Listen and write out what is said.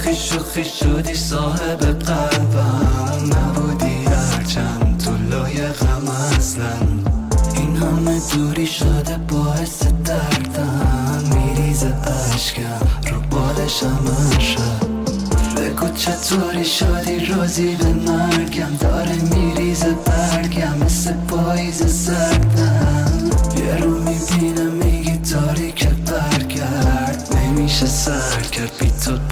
شوخی شدی صاحب قلبم، نبودی هرچند تو لای غم اصلا. این همه دوری شده باعث دردم، میریزه عشقم رو بالشم شب. بگو چطوری شدی روزی به مرگم، داره میریزه برگم مثل پاییز سردم. یه رو میبینم میگی تاریک برگرد، نمیشه سر کرد بی تو